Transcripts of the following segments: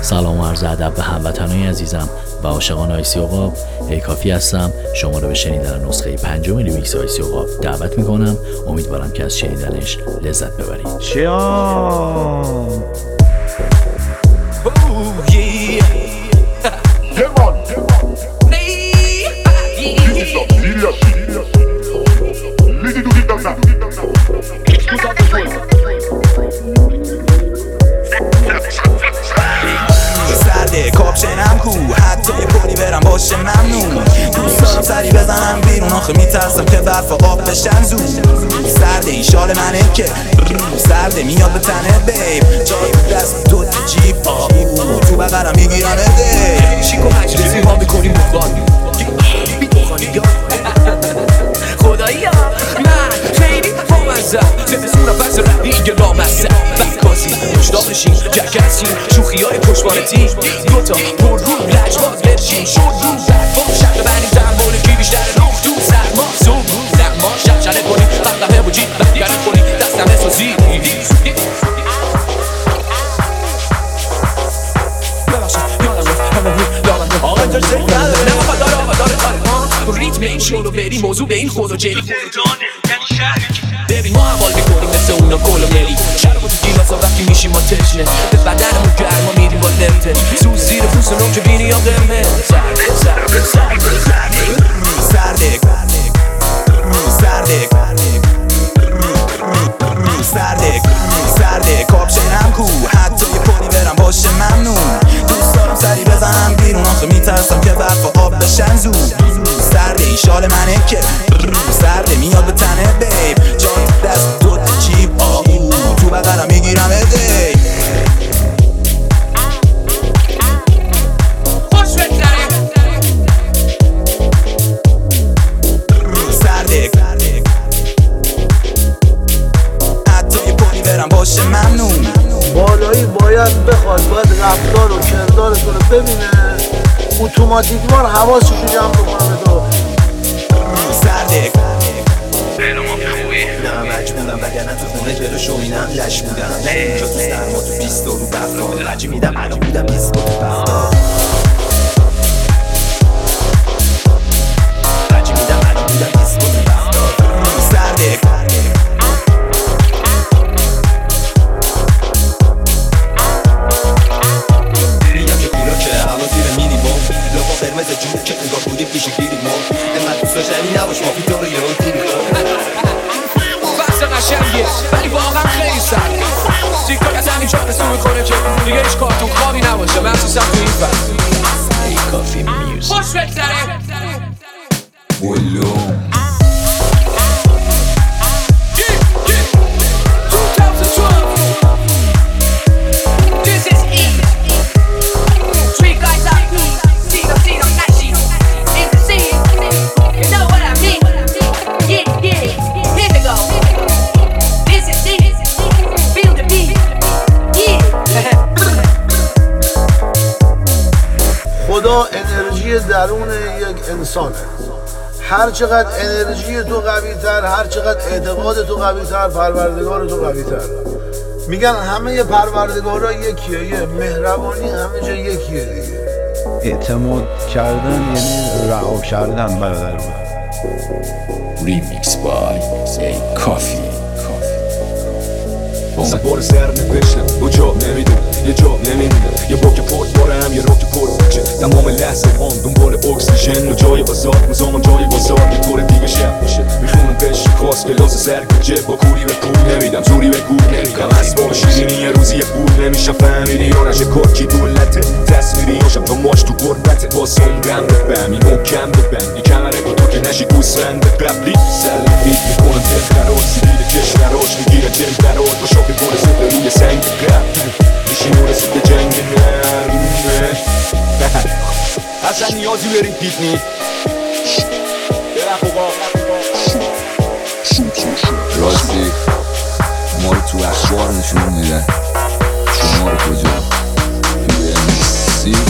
سلام و عرض ادب به هموطنان عزیزم و عاشقان آیسی عقاب. کافی هستم شما رو به شنیدن نسخه 5 ریمیکس آیسی عقاب دعوت میکنم. امیدوارم که از شنیدنش لذت ببرید. سرده کاپشنم کو حتی یه پونی برم باشه ممنون. دوست دارم سری بزنم بیرون آخه میترسم که برف آب بشن زود. سرده این شال منه که سرده میاد به تنه بیب جای دست تو جیب تو بقرم میگیرم دی شیکو مجلسی ها میکنیم بخوانی بخوانی خدایی ها من خیلی بامزم زمستون فصل رقیق لامزم بکاسی مشتاقشیم جکسیم شوخی های پشتوانتی دوتا پر رو لجباز برشیم شد رو برفا شقه بنیم زنبال کی بیشتر نخ تو سرما زوم زمان شبشنه کنیم قدمه با جیب بگرد کنیم دستم اسازی آقا جا شکل نداره نه آقا داره ریتم این شلو بری موضوع به این خود و جلی ببین ما حوال میکنیم مثل اونا کلوملی شرم و تو گیلاسا وقتی میشیم ما تشنه به بدنمون گرما میریم با لفته سوز زیر پوست نم که بینی یا قمه سرده کاپشنم کو حتی یه پونی برم باشه ممنون. دوست دارم سری بزنم بیرون آخه میترسم که برف آب بشن زود. سرده این شال منه که سرده میاد به تنه بیب جای دست تو جیب تو بقرم میگیرم دی سرده حتی یه پونی برم باشه ممنون. بالایی باید بخواد باید رفتار و کردارتون رو ببینه اتوماتیکمان حواسشو جمع بکنه تو سرده ما خوبی نه مجبورم وگرنه تو خونه جلو شوینم لش بودم اینجا تو سرما تو بیست رو برفا رجی میدم الان بودم دیسکو تو بختا رجی میدم الان بودم دیسکو تو بختا سرده میگم که پیرا که هوا زیر مینی بام لبا قرمز جون که انگار بودیم پیش گیری ما انقدر دوست داشتنی نباش ما پیتا رو یه رو تیری بحث قشنگیه ولی واقعا خیلی سرد سیکار از همین چهار سو میکنه که دیگه هیچ کارتون خوابی نباشه مخصوصا تو این فصل کافی میوزیک. خوش بگذره خدا انرژی درون یک انسانه. هر چقدر انرژی تو قوی تر، هر چقدر اعتقاد تو قوی تر، پروردگار تو قوی تر. میگن همه پروردگارا یکیه، یه مهربانی همه جا یکیه دیگه. اعتماد کردن یعنی رها کردن برادر من. ریمیکس بای کافی. بار سر نوشتم دو جا نمیدون یه جا نمیمونه یه باک پورت بارم یه راک پورت بکشه تمام لحظه هم دنبال اکسیژن و جای بازار مزامان جای بازار یه طور دیگه شب میشه میخونم قشی خواست کلاس سرگجه با کوری به کور نمیدم زوری به کور نمیدم اسباب شیرینی یه روزی یه پول نمیشه فهمیدی یا نشه کارکی دولته تصویری هاشم تا ماش تو قربته با سنگم بفهمی محکم ببندی کمره با تو که نشی گوسفند قبلی سلفید میکنم تفکرات سیدید کشوراش میگیره تمپرات با شاک گل سفر روی سنگ قبل میشیم رسید به جنگ نرمه اصلا نیازی بریم پیکنیک برم خوبا راستی ما رو تو اخبار نشون میدن شما رو کجا سی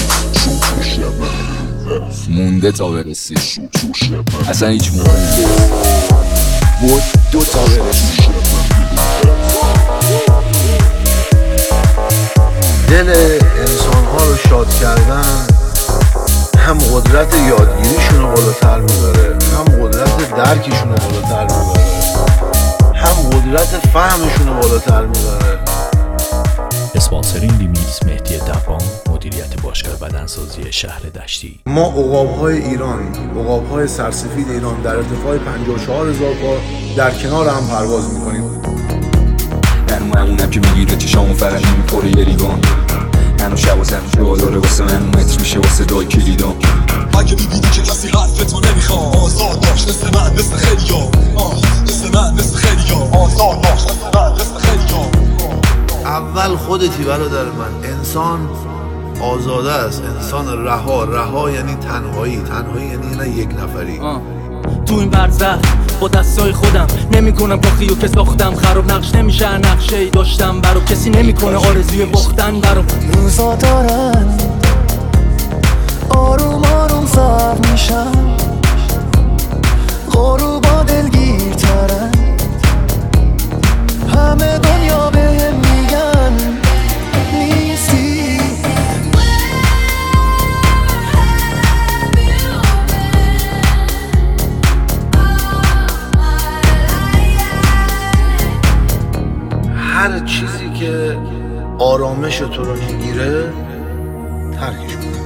مونده تا برسی اصلا هیچ مهم نیست بود دو تا برسی دل انسان ها رو شاد کردن هم قدرت یادگیریشون رو بالاتر میبره، هم قدرت درکشون رو بالاتر میبره، هم قدرت فهمشون رو بالاتر میبره. اسپانسر این ریمیکس مهدی دبان، مدیریت باشگاه بدنسازی شهر دشتی. ما عقاب‌های ایران، عقاب‌های سرسفید ایران در ارتفاع 54,000 پا در کنار هم پرواز میکنیم. همونم که میگیره چشامو فرنگی میپره یه لیوان، هنو شب و زمین جا داره واسه من متر میشه واسه دای کلیدان. اگه میبینی که کسی حرفتو نمیخواد، آزاد باش مثل من مثل خیلیا، مثل من مثل خیلیا، آزاد باش مثل من مثل خیلیا. اول خودتی برادر من. انسان آزاده است، انسان رها یعنی تنهایی یعنی نه یک نفری. تو این برزخ با دستای خودم نمیکنم کاخیو که ساختم، خراب نقش نمیشه نقشه ای داشتم برا کسی نمیکنه آرزوی باختن برام. روزا دارن آروم آروم سرد میشن، غروبا دلگیرترن، همه دنیا بهم میگن نیستی. هر چیزی که آرامش تو رو میگیره ترکش کن.